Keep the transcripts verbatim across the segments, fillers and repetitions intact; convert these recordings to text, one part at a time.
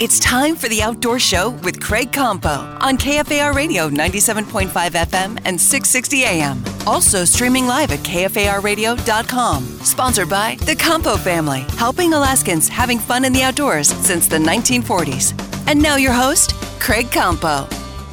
It's time for the Outdoor Show with Craig Campo on K F A R Radio ninety-seven point five F M and six sixty A M. Also streaming live at K F A R radio dot com. Sponsored by the Campo family, helping Alaskans having fun in the outdoors since the nineteen forties. And now your host, Craig Campo.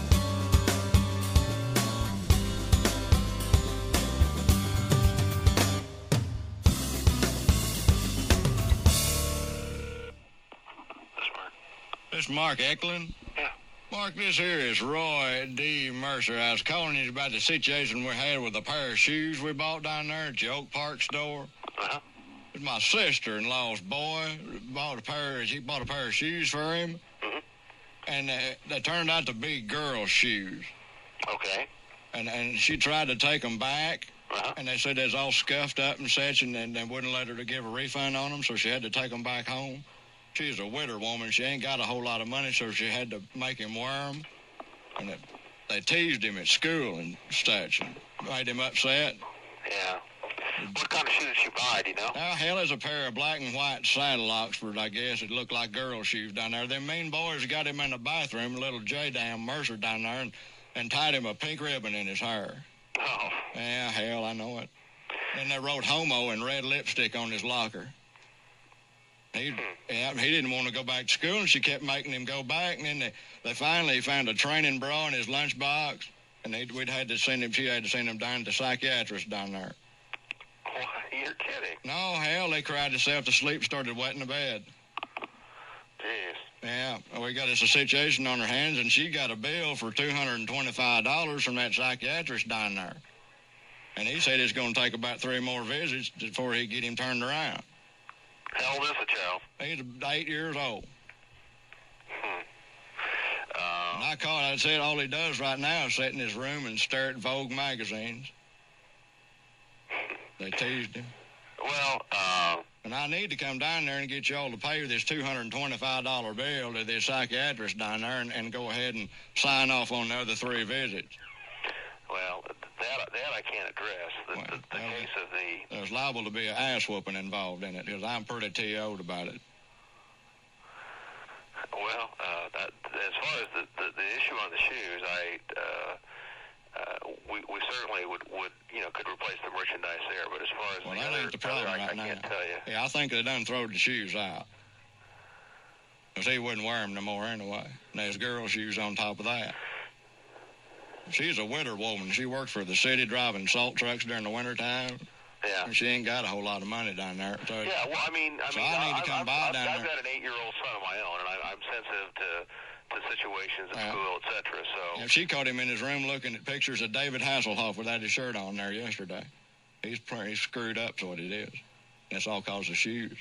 This is Mark Eklund. Yeah. Mark, this here is Roy D. Mercer. I was calling you about the situation we had with a pair of shoes we bought down there at the Oak Park store. Uh-huh. It's my sister-in-law's boy. Bought a pair. She bought a pair of shoes for him, Mm-hmm. and uh, they turned out to be girls' shoes. Okay. And and she tried to take them back, Uh-huh. and they said they was all scuffed up and such, and, and they wouldn't let her to give a refund on them, so she had to take them back home. She's a widow woman. She ain't got a whole lot of money, so she had to make him wear them. And it, they teased him at school and such, and made him upset. Yeah. What kind of shoes did she buy, do you know? Now, hell, there's a pair of black and white saddle Oxford, I guess. It looked like girl shoes down there. Them mean boys got him in the bathroom, little J. Dam Mercer down there, and, and tied him a pink ribbon in his hair. Oh. Yeah, hell, I know it. Then they wrote homo in red lipstick on his locker. He, yeah, he didn't want to go back to school, and she kept making him go back. And then they, they finally found a training bra in his lunchbox, and they, we'd had to send him. She had to send him down to the psychiatrist down there. What? You're kidding. No, hell, they cried themselves to sleep, started wetting the bed. Jeez. Yeah, we got us a situation on our hands, and she got a bill for two hundred twenty-five dollars from that psychiatrist down there. And he said it's going to take about three more visits before he get him turned around. How old is the child? He's eight years old. Hmm. And Uh, I called, I said all he does right now is sit in his room and stare at Vogue magazines. They teased him. well, uh, And I need to come down there and get y'all to pay this two hundred twenty-five dollars bill to this psychiatrist down there and, and go ahead and sign off on the other three visits. well, that that I can't address. The, Well, the, the well, case of the... There's liable to be an ass whooping involved in it because I'm pretty T O'd about it. Well, uh, that, as far as the, the, the issue on the shoes, I... Uh, uh, we, we certainly would, would, you know, could replace the merchandise there, but as far as Well, the that other, ain't the problem other, I, right I now. can't tell you. Yeah, I think they done throwed the shoes out. Because he wouldn't wear them no more anyway. And there's girl shoes on top of that. She's a winter woman. She works for the city driving salt trucks during the wintertime. Yeah. And she ain't got a whole lot of money down there. So Yeah, well, I mean, I So mean, I need to come I've, by I've, down I've there. got an eight-year-old son of my own, and I, I'm sensitive to, to situations at Yeah. school, et cetera. So, yeah, she caught him in his room looking at pictures of David Hasselhoff without his shirt on there yesterday. He's pretty screwed up, is what it is. That's all cause of shoes.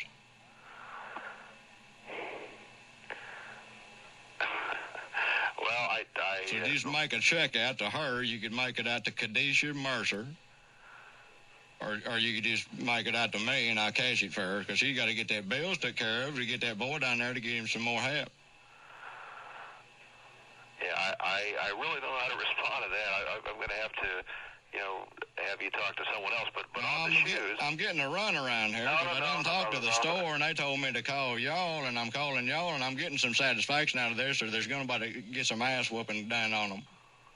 well, I, I So uh, just make a check out to her. You could make it out to Kadesha Mercer. Or, or you could just make it out to me and I'll cash it for her because she got to get that bills took care of to get that boy down there to get him some more help. yeah, I, I, I really don't know how to respond to that. I, I'm going to have to, you know, have you talk to someone else. But, but No, on I'm, the get, shoes, I'm getting a run around here No, because no, I no, done no, talked no, to the no. store and they told me to call y'all and I'm calling y'all and I'm getting some satisfaction out of this, so there's going to get some ass whooping down on them.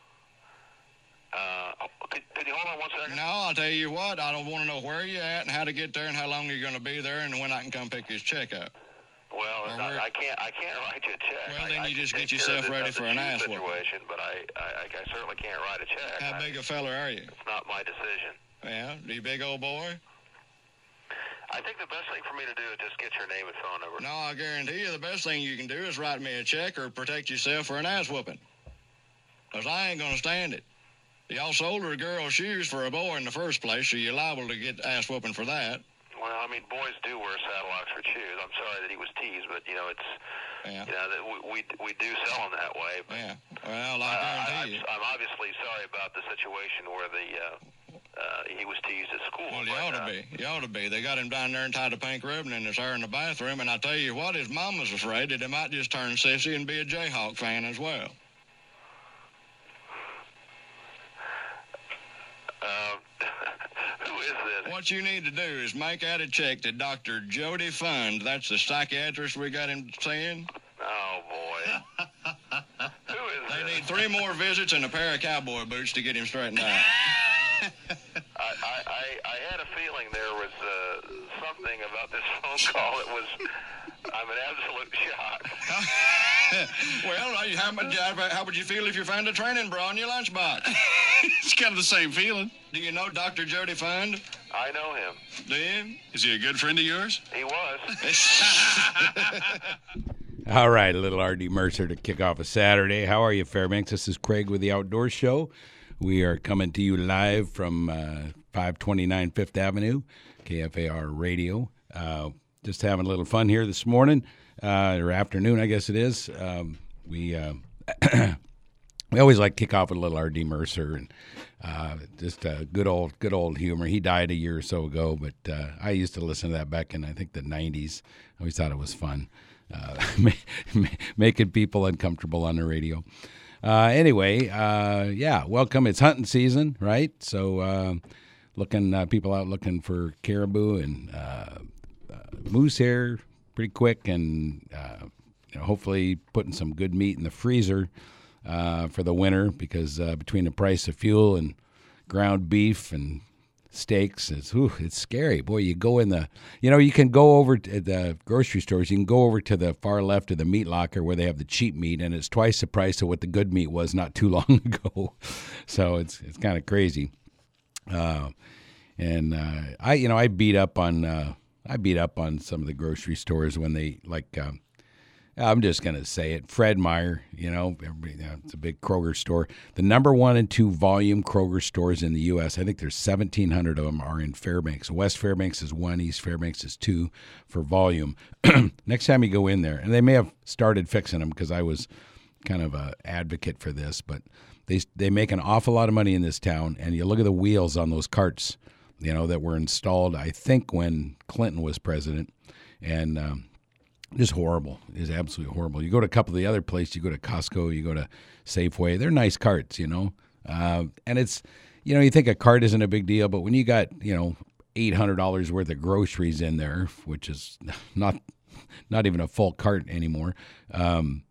uh, could, could you hold on one second? No, I'll tell you what, I don't want to know where you're at and how to get there and how long you're going to be there and when I can come pick this check up. Well, Or I, where- I can't. I can't write you a check. Well, I, then I you can just take get care yourself of the- ready of the for an shoe ass whooping. situation, but I, I, I certainly can't write a check. How I, big a fella are you? It's not my decision. Yeah, you big old boy? I think the best thing for me to do is just get your name and phone number. No, I guarantee you the best thing you can do is write me a check or protect yourself for an ass whooping. Because I ain't going to stand it. Y'all sold her girl's shoes for a boy in the first place, so you're liable to get ass whooping for that. Well, I mean, boys do wear saddle Oxford shoes. I'm sorry that he was teased, but you know, it's Yeah, you know that we we, we do sell them that way. But yeah. Well, I I, I, guarantee you. I'm, I'm obviously sorry about the situation where the uh, uh, he was teased at school. Well, you but, ought to uh, be. You ought to be. They got him down there and tied a pink ribbon in his hair in the bathroom, and I tell you what, his mama's afraid that he might just turn sissy and be a Jayhawk fan as well. Uh, who is this? What you need to do is make out a check to Doctor Jody Fund. That's the psychiatrist we got him seeing. Oh need three more visits and a pair of cowboy boots to get him straightened out. I, I, I, I had a feeling there was uh, something about this phone call that was, I'm an absolute shock. Well, how, much, how would you feel if you found a training bra in your lunchbox? It's kind of the same feeling. Do you know Doctor Jody Fund? I know him. Do you? Is he a good friend of yours? He was. All right, a little R D Mercer to kick off a Saturday. How are you, Fairbanks? This is Craig with the Outdoor Show. We are coming to you live from uh, five twenty-nine Fifth Avenue, K F A R Radio. Uh, just having a little fun here this morning, uh, or afternoon, I guess it is. Um, we uh, we always like to kick off with a little R D Mercer and uh, just uh, good old good old humor. He died a year or so ago, but uh, I used to listen to that back in, I think, the nineties. I always thought it was fun, uh, making people uncomfortable on the radio. Uh, anyway, uh, yeah, welcome. It's hunting season, right? So uh, looking, uh, people out looking for caribou and uh, uh, moose here pretty quick, and uh, you know, hopefully putting some good meat in the freezer uh, for the winter, because uh, between the price of fuel and ground beef and steaks, it's whew, it's scary. Boy, you go in the, you know, you can go over to the grocery stores. You can go over to the far left of the meat locker where they have the cheap meat, and it's twice the price of what the good meat was not too long ago. So it's it's kind of crazy. Uh, and uh, I, you know, I beat up on uh, I beat up on some of the grocery stores when they like. Um, I'm just going to say it. Fred Meyer, you know, everybody, you know, it's a big Kroger store. The number one and two volume Kroger stores in the U S, I think there's seventeen hundred of them, are in Fairbanks. West Fairbanks is one, East Fairbanks is two for volume. Next time you go in there, and they may have started fixing them because I was kind of an advocate for this, but they they make an awful lot of money in this town, and you look at the wheels on those carts, you know, that were installed, I think, when Clinton was president, and um, just horrible. It's absolutely horrible. You go to a couple of the other places, you go to Costco, you go to Safeway, they're nice carts, you know. Uh, and it's, you know, you think a cart isn't a big deal, but when you got, you know, eight hundred dollars worth of groceries in there, which is not not even a full cart anymore, um,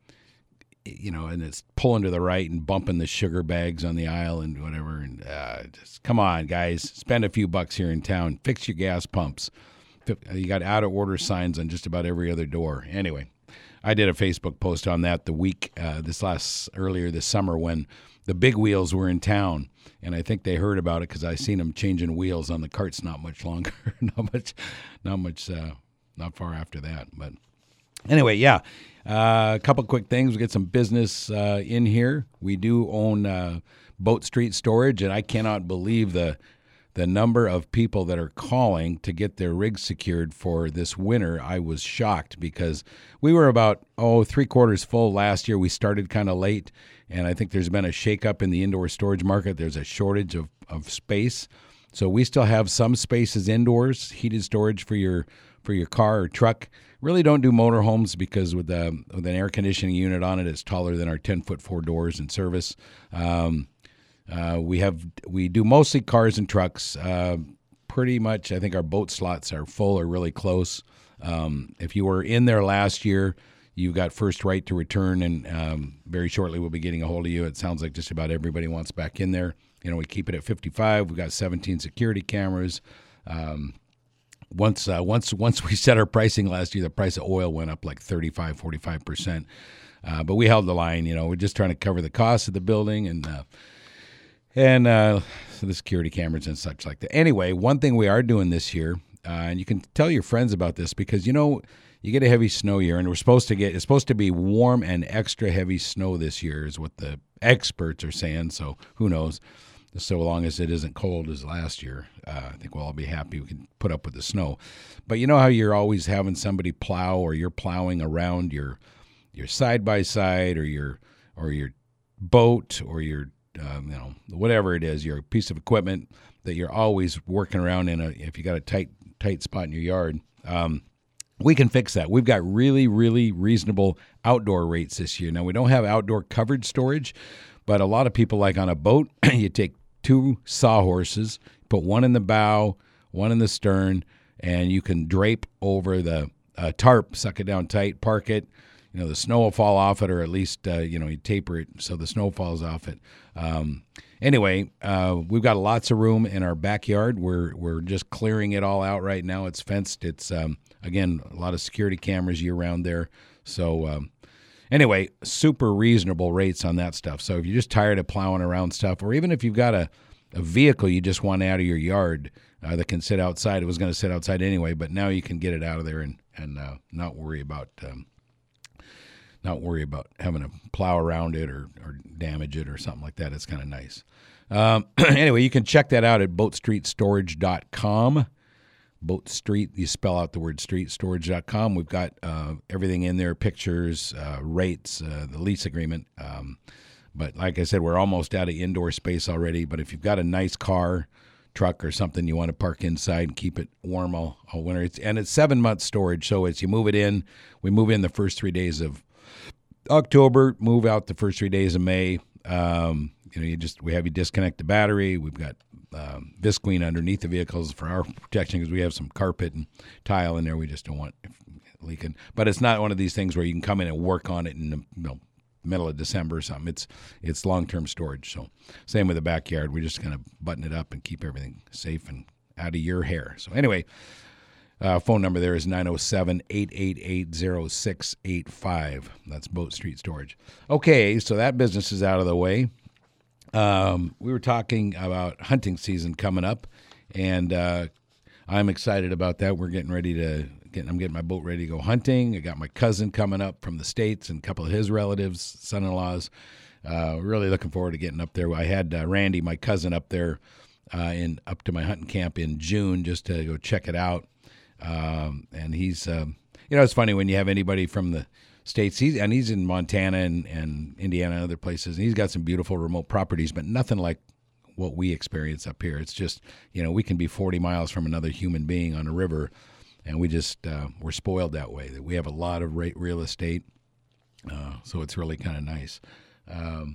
you know, and it's pulling to the right and bumping the sugar bags on the aisle and whatever. And uh, just come on, guys, spend a few bucks here in town, fix your gas pumps. You got out-of-order signs on just about every other door. Anyway, I did a Facebook post on that the week, uh, this last, earlier this summer when the big wheels were in town, and I think they heard about it because I seen them changing wheels on the carts not much longer, not much, not much, uh, not far after that. But anyway, yeah, uh, a couple quick things. We get some business uh, in here. We do own uh, Boat Street Storage, and I cannot believe the The number of people that are calling to get their rigs secured for this winter. I was shocked because we were about, oh, three quarters full last year. We started kind of late, and I think there's been a shakeup in the indoor storage market. There's a shortage of, of space. So we still have some spaces indoors, heated storage for your for your car or truck. Really don't do motorhomes because with, the, with an air conditioning unit on it, it's taller than our ten-foot four doors in service. Um Uh, we have we do mostly cars and trucks. Uh, pretty much, I think our boat slots are full or really close. Um, if you were in there last year, you got first right to return, and um, very shortly we'll be getting a hold of you. It sounds like just about everybody wants back in there. You know, we keep it at fifty-five. We've got seventeen security cameras. Um, once uh, once once we set our pricing last year, the price of oil went up like thirty-five, forty-five percent. Uh, but we held the line. You know, we're just trying to cover the cost of the building and. Uh, And uh, so the security cameras and such like that. Anyway, one thing we are doing this year, uh, and you can tell your friends about this because, you know, you get a heavy snow year, and we're supposed to get, it's supposed to be warm and extra heavy snow this year is what the experts are saying. So who knows? So long as it isn't cold as last year, uh, I think we'll all be happy we can put up with the snow. But you know how you're always having somebody plow, or you're plowing around your your side-by-side or your or your boat or your Um, you know, whatever it is, your piece of equipment that you're always working around in a, if you got a tight, tight spot in your yard, um, we can fix that. We've got really, really reasonable outdoor rates this year. Now, we don't have outdoor covered storage, but a lot of people, like on a boat, you take two sawhorses, put one in the bow, one in the stern, and you can drape over the uh, tarp, suck it down tight, park it. you know, the snow will fall off it, or at least, uh, you know, you taper it so the snow falls off it. Um, anyway, uh, we've got lots of room in our backyard. We're we're just clearing it all out right now. It's fenced. It's, um, again, a lot of security cameras year-round there. So, um, anyway, super reasonable rates on that stuff. So if you're just tired of plowing around stuff, or even if you've got a, a vehicle you just want out of your yard uh, that can sit outside, it was going to sit outside anyway, but now you can get it out of there and, and uh, not worry about um, not worry about having to plow around it or, or damage it or something like that. It's kind of nice. Um, anyway, you can check that out at boat street storage dot com. Boat Street, you spell out the word street, storage dot com. We've got uh, everything in there, pictures, uh, rates, uh, the lease agreement. Um, but like I said, we're almost out of indoor space already. But if you've got a nice car, truck, or something you want to park inside and keep it warm all, all winter, it's, and it's seven months storage. So as you move it in, we move in the first three days of October, move out the first three days of May. Um, you know, you just we have you disconnect the battery. We've got um, Visqueen underneath the vehicles for our protection because we have some carpet and tile in there. We just don't want it leaking. But it's not one of these things where you can come in and work on it in the you know, middle of December or something. It's it's long-term storage. So same with the backyard. We're just going to button it up and keep everything safe and out of your hair. So anyway, uh, phone number there is nine oh seven, eight eight eight, oh six eight five. That's Boat Street Storage. Okay, so that business is out of the way. Um, we were talking about hunting season coming up, and uh, I'm excited about that. We're getting ready to get, I'm getting my boat ready to go hunting. I got my cousin coming up from the States and a couple of his relatives, son-in-laws. Uh, really looking forward to getting up there. I had uh, Randy, my cousin, up there uh, in up to my hunting camp in June just to go check it out. Um, and he's, um, you know, it's funny when you have anybody from the States, he's, and he's in Montana and, and Indiana and other places, and he's got some beautiful remote properties, but nothing like what we experience up here. It's just, you know, we can be forty miles from another human being on a river, and we just, uh, we're spoiled that way, that we have a lot of real estate, uh, so it's really kind of nice. Um,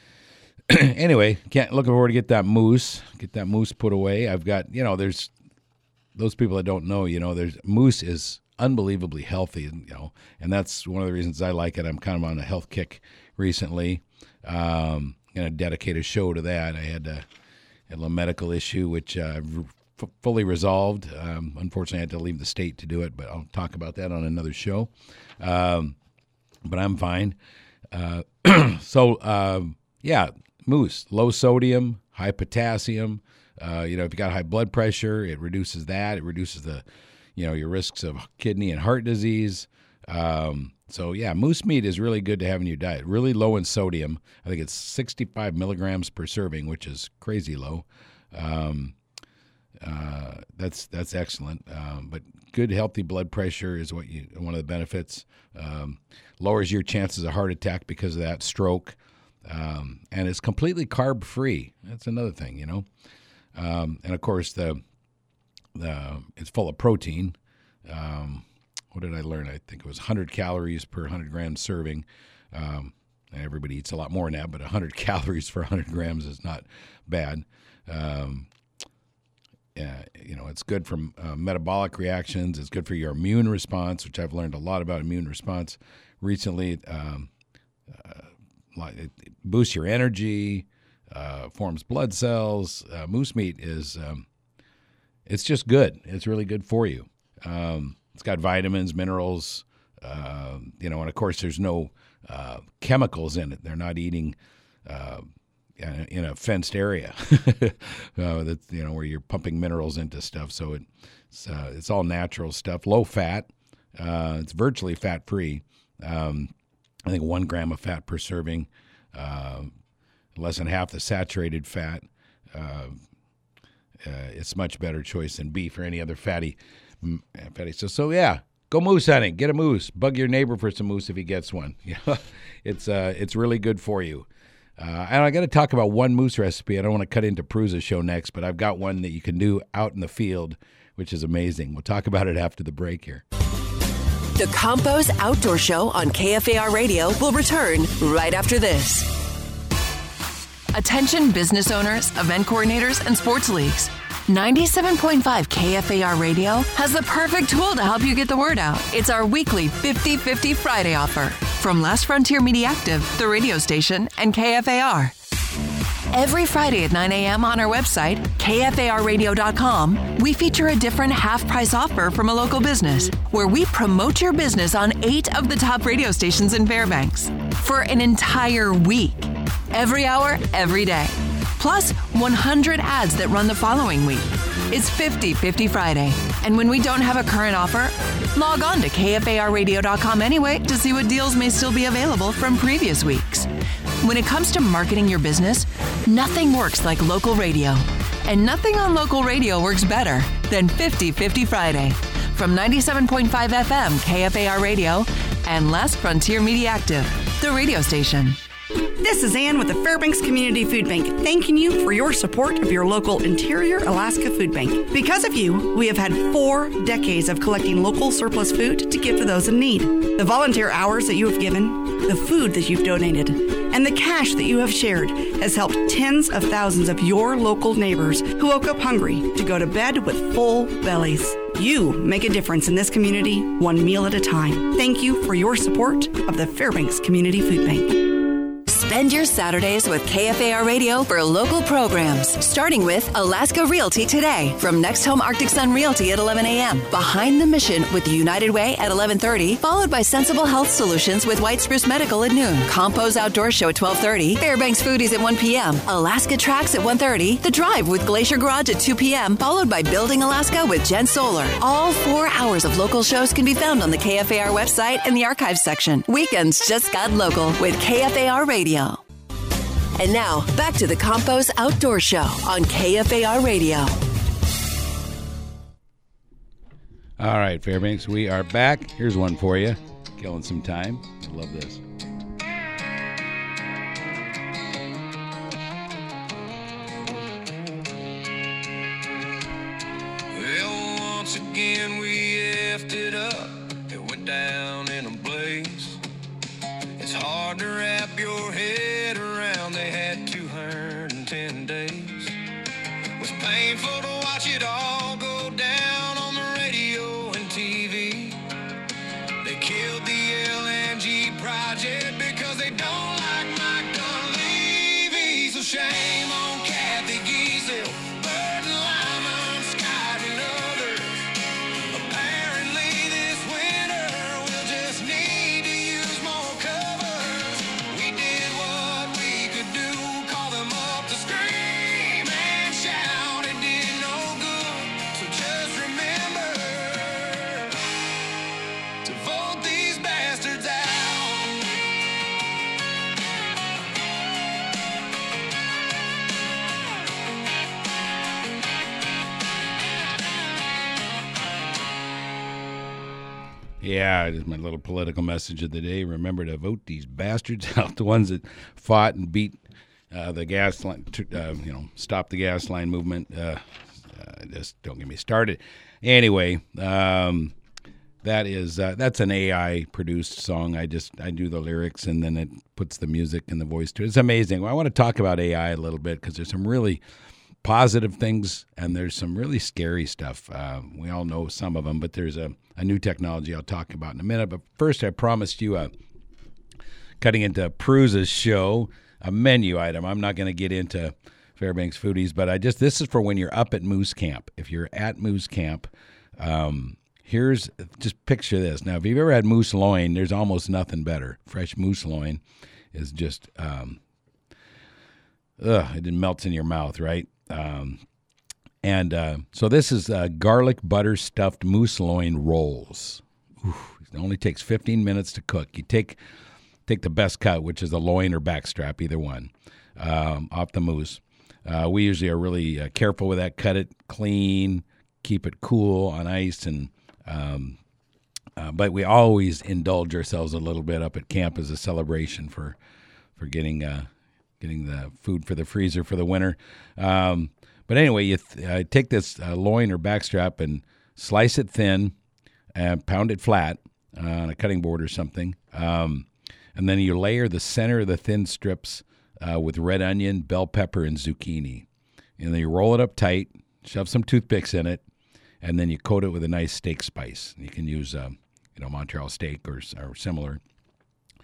anyway, can't looking forward to get that moose, get that moose put away. I've got, you know, there's those people that don't know, you know, there's moose is unbelievably healthy, you know, and that's one of the reasons I like it. I'm kind of on a health kick recently. Um, going to dedicate a show to that. I had a, a little medical issue, which uh, f- fully resolved. Um, unfortunately, I had to leave the state to do it, but I'll talk about that on another show. Um, but I'm fine. Uh, so, um, yeah, moose, low sodium, high potassium. Uh, you know, if you got high blood pressure, it reduces that. It reduces the you know, your risks of kidney and heart disease. Um, so, yeah, moose meat is really good to have in your diet. Really low in sodium. I think it's sixty-five milligrams per serving, which is crazy low. Um, uh, that's that's excellent. Um, but good, healthy blood pressure is what you one of the benefits. Um, lowers your chances of heart attack because of that, stroke. Um, and it's completely carb-free. That's another thing, you know. Um, and, of course, the... Uh, it's full of protein. Um, what did I learn? I think it was one hundred calories per one hundred gram serving. Um, everybody eats a lot more than that, but one hundred calories for one hundred grams is not bad. Um, yeah, you know, it's good for uh, metabolic reactions. It's good for your immune response, which I've learned a lot about immune response recently. Um, uh, it, it boosts your energy, uh, forms blood cells. Uh, moose meat is... Um, It's just good. It's really good for you. Um, it's got vitamins, minerals, uh, you know, and of course there's no uh, chemicals in it. They're not eating uh, in a fenced area uh, that you know where you're pumping minerals into stuff. So it, it's uh, it's all natural stuff, low fat. Uh, it's virtually fat free. Um, I think one gram of fat per serving, uh, less than half the saturated fat. Uh, Uh, it's a much better choice than beef or any other fatty, fatty. So, so yeah, go moose hunting. Get a moose. Bug your neighbor for some moose if he gets one. it's uh, it's really good for you. Uh, and I got to talk about one moose recipe. I don't want to cut into Prusa's show next, but I've got one that you can do out in the field, which is amazing. We'll talk about it after the break here. The Campos Outdoor Show on K F A R Radio will return right after this. Attention business owners, event coordinators, and sports leagues. ninety-seven point five K F A R Radio has the perfect tool to help you get the word out. It's our weekly fifty fifty Friday offer. from Last Frontier Media Active, the radio station, and K F A R. Every Friday at nine a.m. on our website, K F A R radio dot com, we feature a different half-price offer from a local business, where we promote your business on eight of the top radio stations in Fairbanks for an entire week. Every hour, every day. Plus one hundred ads that run the following week. It's fifty fifty Friday. And when we don't have a current offer, log on to K F A R radio dot com anyway to see what deals may still be available from previous weeks. When it comes to marketing your business, nothing works like local radio. And nothing on local radio works better than fifty fifty Friday. From ninety-seven point five F M K F A R Radio and Last Frontier Media Active, the radio station. This is Ann with the Fairbanks Community Food Bank, thanking you for your support of your local Interior Alaska Food Bank. Because of you, we have had four decades of collecting local surplus food to give to those in need. The volunteer hours that you have given, the food that you've donated, and the cash that you have shared has helped tens of thousands of your local neighbors who woke up hungry to go to bed with full bellies. You make a difference in this community, one meal at a time. Thank you for your support of the Fairbanks Community Food Bank. Spend your Saturdays with K F A R Radio for local programs, starting with Alaska Realty Today from Next Home Arctic Sun Realty at eleven a.m., Behind the Mission with United Way at eleven thirty, followed by Sensible Health Solutions with White Spruce Medical at noon, Compo's Outdoor Show at twelve thirty, Fairbanks Foodies at one p.m., Alaska Tracks at one thirty, The Drive with Glacier Garage at two p.m., followed by Building Alaska with Jen Solar. All four hours of local shows can be found on the K F A R website in the archives section. Weekends just got local with K F A R Radio. And now, back to the Compo's Outdoor Show on K F A R Radio. All right, Fairbanks, we are back. Here's one for you. Killing some time. I love this. Well, once again we effed it up. It went down in a blaze. It's hard to wrap your head around. They had two hundred ten days. It was painful to watch it all go down on the radio and T V. They killed the L N G project because they don't like Mike Dunleavy. So shame on Kathy Giesel, Burton Lyman, Scott and others. Apparently this winter we'll just need to use more covers. We did what we could do, call them up to scream and shout. It did no good, so just remember to vote these bastards out. Yeah, it is my little political message of the day. Remember to vote these bastards out, the ones that fought and beat uh, the gas line, uh, you know, stop the gas line movement. Uh, uh, just don't get me started. Anyway, um, that is uh, that's an A I produced song. I just I do the lyrics and then it puts the music and the voice to it. It's amazing. Well, I want to talk about A I a little bit because there's some really positive things and there's some really scary stuff. Uh, we all know some of them, but there's a, a new technology I'll talk about in a minute. But first, I promised you a cutting into Prusa's show, a menu item. I'm not going to get into Fairbanks Foodies, but I just this is for when you're up at Moose Camp. If you're at Moose Camp, um, here's just picture this. Now, if you've ever had moose loin, there's almost nothing better. Fresh moose loin is just, um, ugh, it melts in your mouth, right? Um, and uh, so this is uh, garlic butter stuffed moose loin rolls. Oof, it only takes fifteen minutes to cook. You take take the best cut, which is the loin or backstrap, either one, um, off the moose. Uh, we usually are really uh, careful with that. Cut it clean, keep it cool on ice, and um, uh, but we always indulge ourselves a little bit up at camp as a celebration for for getting. Uh, getting the food for the freezer for the winter. Um, but anyway, you th- uh, take this uh, loin or backstrap and slice it thin and pound it flat uh, on a cutting board or something. Um, and then you layer the center of the thin strips uh, with red onion, bell pepper, and zucchini. And then you roll it up tight, shove some toothpicks in it, and then you coat it with a nice steak spice. You can use, uh, you know, Montreal steak or, or similar.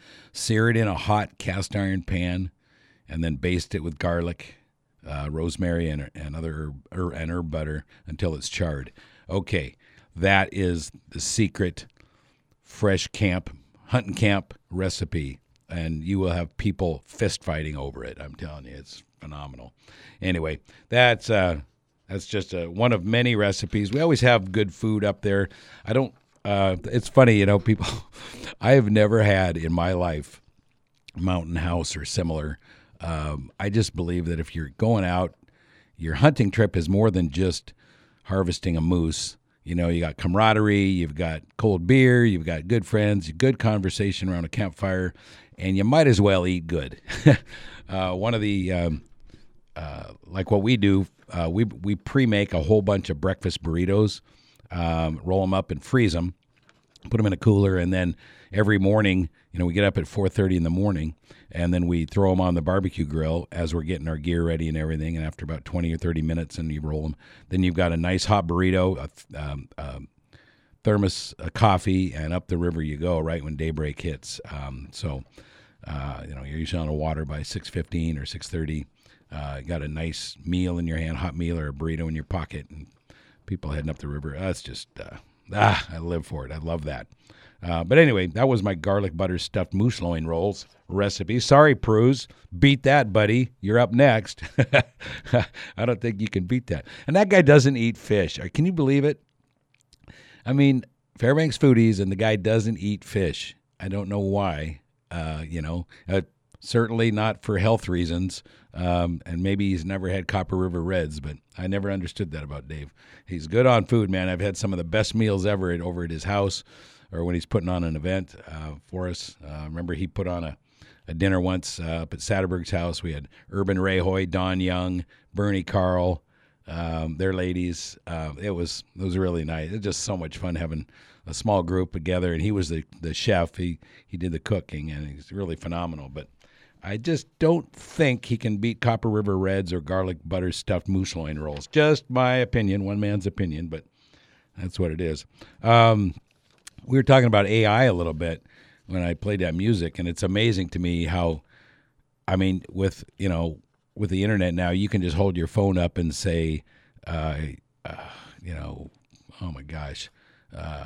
sear it in a hot cast iron pan, and then baste it with garlic, uh, rosemary, and, and other herb, and herb butter until it's charred. Okay, that is the secret fresh camp, hunting camp recipe, and you will have people fist fighting over it. I'm telling you, it's phenomenal. Anyway, that's uh, that's just a, one of many recipes. We always have good food up there. I don't. Uh, it's funny, you know, people. I have never had in my life Mountain House or similar. Um, I just believe that if you're going out, your hunting trip is more than just harvesting a moose. You know, you got camaraderie, you've got cold beer, you've got good friends, good conversation around a campfire, and you might as well eat good. uh, one of the, um, uh, like what we do, uh, we we pre-make a whole bunch of breakfast burritos, um, roll them up and freeze them, put them in a cooler, and then every morning, you know, we get up at four thirty in the morning, and then we throw them on the barbecue grill as we're getting our gear ready and everything, and after about twenty or thirty minutes, and you roll them, then you've got a nice hot burrito, a, um, a thermos of coffee, and up the river you go right when daybreak hits. Um, so, uh, you know, you're usually on the water by six fifteen or six thirty. Uh, you got a nice meal in your hand, hot meal or a burrito in your pocket, and people heading up the river. That's just, uh, ah, I live for it. I love that. Uh, but anyway, that was my garlic butter stuffed moose loin rolls recipe. Sorry, Pruz. Beat that, buddy. You're up next. I don't think you can beat that. And that guy doesn't eat fish. Can you believe it? I mean, Fairbanks Foodies, and the guy doesn't eat fish. I don't know why. Uh, you know, uh, certainly not for health reasons. Um, and maybe he's never had Copper River Reds, but I never understood that about Dave. He's good on food, man. I've had some of the best meals ever at, over at his house, or when he's putting on an event uh, for us. Uh, remember, he put on a, a dinner once uh, up at Satterberg's house. We had Urban Ray Hoy, Don Young, Bernie Carl, um, their ladies. Uh, it was it was really nice. It was just so much fun having a small group together. And he was the, the chef. He he did the cooking, and he's really phenomenal. But I just don't think he can beat Copper River Reds or garlic butter stuffed moose loin rolls. Just my opinion, one man's opinion, but that's what it is. Um, We were talking about A I a little bit when I played that music, and it's amazing to me how, I mean, with, you know, with the internet now, you can just hold your phone up and say, uh, uh, you know, oh my gosh, uh,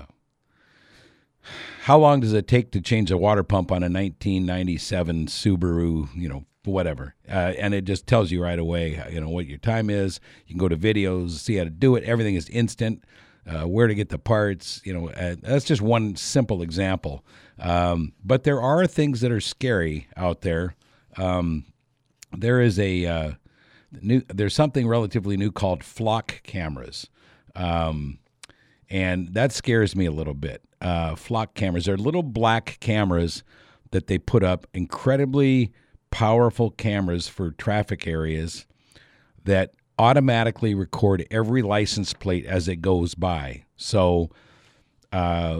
how long does it take to change a water pump on a nineteen ninety-seven Subaru, you know, whatever. Uh, and it just tells you right away, you know, what your time is. You can go to videos, see how to do it. Everything is instant. Uh, where to get the parts, you know, uh, that's just one simple example. Um, but there are things that are scary out there. Um, there is a uh, new, there's something relatively new called flock cameras, um, and that scares me a little bit. Uh, flock cameras are little black cameras that they put up, incredibly powerful cameras for traffic areas that automatically record every license plate as it goes by. So uh,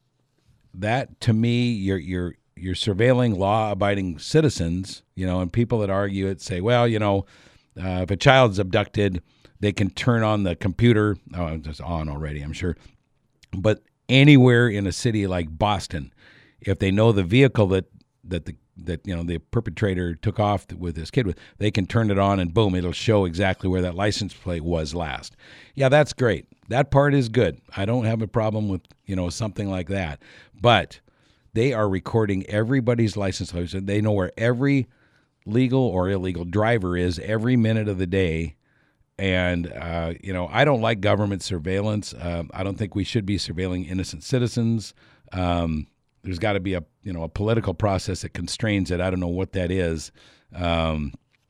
that, to me, you're you're you're surveilling law-abiding citizens, you know, and people that argue it say, well, you know, uh, if a child's abducted, they can turn on the computer. Oh, it's on already, I'm sure. But anywhere in a city like Boston, if they know the vehicle that that the that you know the perpetrator took off with this kid with, they can turn it on and boom, it'll show exactly where that license plate was last. Yeah, that's great. That part is good. I don't have a problem with, you know, something like that. But they are recording everybody's license plate. So they know where every legal or illegal driver is every minute of the day. And, uh, you know, I don't like government surveillance. Uh, I don't think we should be surveilling innocent citizens. Um, there's got to be a, you know, a political process that constrains it. I don't know what that is. Um,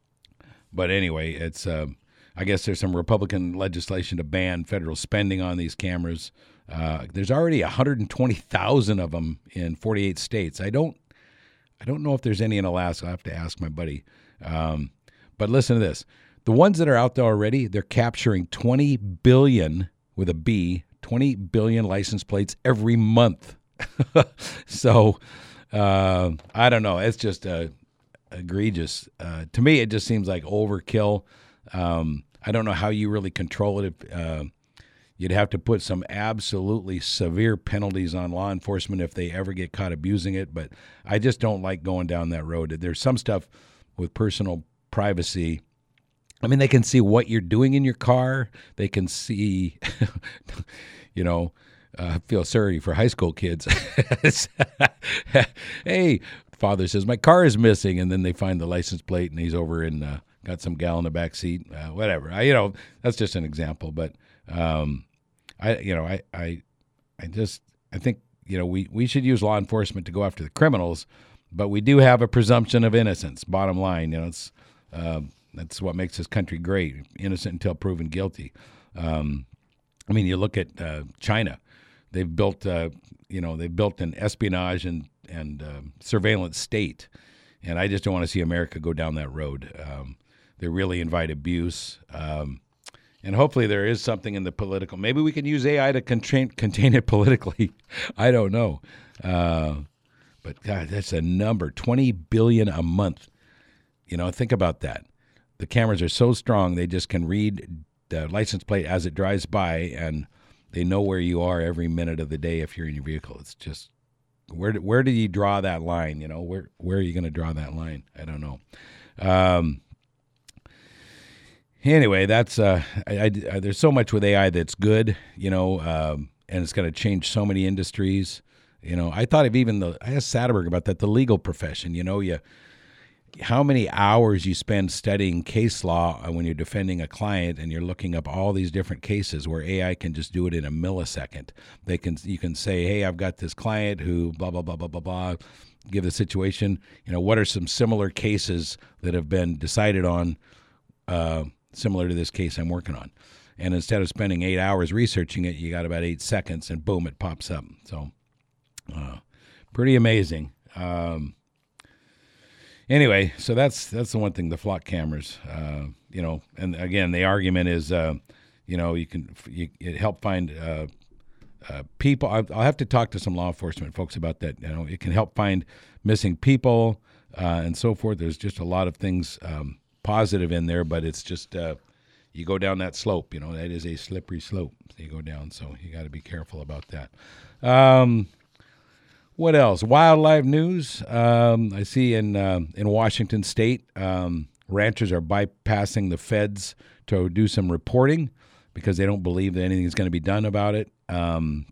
but anyway, it's, uh, I guess there's some Republican legislation to ban federal spending on these cameras. Uh, there's already one hundred twenty thousand of them in forty-eight states. I don't, I don't know if there's any in Alaska. I have to ask my buddy. Um, but listen to this. The ones that are out there already, they're capturing twenty billion with a B, twenty billion license plates every month. So, uh, I don't know. It's just uh, egregious. Uh, to me, it just seems like overkill. Um, I don't know how you really control it. If, uh, you'd have to put some absolutely severe penalties on law enforcement if they ever get caught abusing it. But I just don't like going down that road. There's some stuff with personal privacy. I mean, they can see what you're doing in your car. They can see, you know, I uh, feel sorry for high school kids. Hey, father says, my car is missing. And then they find the license plate and he's over and uh, got some gal in the back seat, uh, whatever. I, you know, that's just an example. But, um, I, you know, I, I, I just, I think, you know, we, we should use law enforcement to go after the criminals, but we do have a presumption of innocence. Bottom line, you know, it's, uh, that's what makes this country great. Innocent until proven guilty. Um, I mean, you look at uh, China. They've built, uh, you know, they've built an espionage and and uh, surveillance state, and I just don't want to see America go down that road. Um, they really invite abuse, um, and hopefully there is something in the political. Maybe we can use A I to contain contain it politically. I don't know, uh, but God, that's a number: twenty billion a month. You know, think about that. The cameras are so strong; they just can read the license plate as it drives by, and they know where you are every minute of the day if you're in your vehicle. It's just, where do, where do you draw that line? You know, where where are you going to draw that line? I don't know. Um, anyway, that's uh, I, I, there's so much with A I that's good, you know, um, and it's going to change so many industries. You know, I thought of even the, I asked Satterberg about that, the legal profession. You know, you how many hours you spend studying case law when you're defending a client and you're looking up all these different cases where A I can just do it in a millisecond. They can, you can say, hey, I've got this client who blah, blah, blah, blah, blah, blah, give the situation, you know, what are some similar cases that have been decided on uh, similar to this case I'm working on? And instead of spending eight hours researching it, you got about eight seconds and boom, it pops up. So uh, pretty amazing. Um, Anyway, so that's that's the one thing, the flock cameras, uh, you know, and again, the argument is, uh, you know, you can you, it help find uh, uh, people. I'll, I'll have to talk to some law enforcement folks about that. You know, it can help find missing people uh, and so forth. There's just a lot of things um, positive in there, but it's just uh, you go down that slope. You know, that is a slippery slope. You go down, so you got to be careful about that. Um, What else? Wildlife news. Um, I see in uh, in Washington State, um, ranchers are bypassing the feds to do some reporting because they don't believe that anything is going to be done about it. Um,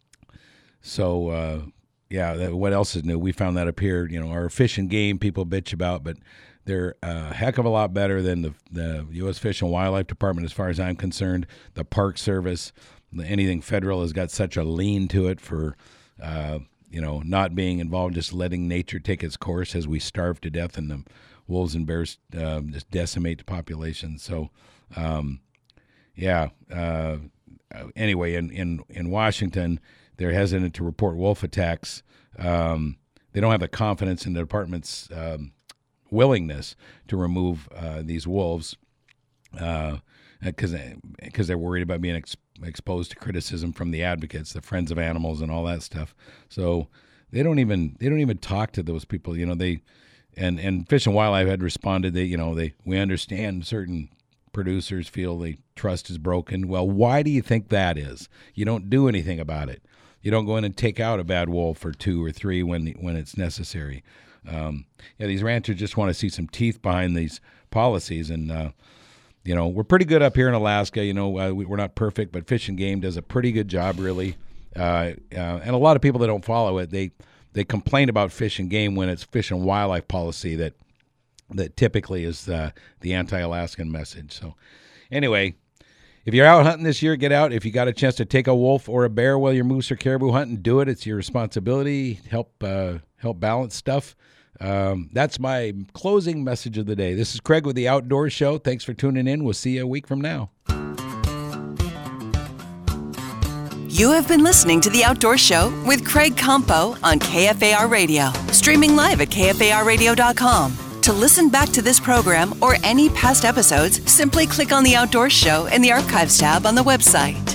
so, uh, yeah, that, what else is new? We found that up here. You know, our fish and game people bitch about, but they're a heck of a lot better than the, the U S Fish and Wildlife Department as far as I'm concerned. The Park Service, anything federal has got such a lean to it for uh, – you know, not being involved, just letting nature take its course as we starve to death and the wolves and bears uh, just decimate the population. So, um, yeah. Uh, anyway, in, in, in Washington, they're hesitant to report wolf attacks. Um, they don't have the confidence in the department's um, willingness to remove uh, these wolves because uh, because they're worried about being exposed. exposed to criticism from the advocates, the friends of animals and all that stuff. So they don't even, they don't even talk to those people, you know, they, and, and Fish and Wildlife had responded, they, you know, they, we understand certain producers feel the trust is broken. Well, why do you think that is? You don't do anything about it. You don't go in and take out a bad wolf or two or three when, when it's necessary. Um, yeah, these ranchers just want to see some teeth behind these policies. And, uh, You know, we're pretty good up here in Alaska. You know, uh, we, we're not perfect, but Fish and Game does a pretty good job, really. Uh, uh, and a lot of people that don't follow it, they they complain about Fish and Game when it's Fish and Wildlife policy that that typically is uh, the anti-Alaskan message. So, anyway, if you're out hunting this year, get out. If you got a chance to take a wolf or a bear while you're moose or caribou hunting, do it. It's your responsibility. Help uh, help balance stuff. Um, that's my closing message of the day. This is Craig with the Outdoor Show. Thanks for tuning in. We'll see you a week from now. You have been listening to The Outdoor Show with Craig Campo on K F A R Radio, streaming live at K F A R radio dot com. To listen back to this program or any past episodes, simply click on The Outdoor Show in the Archives tab on the website.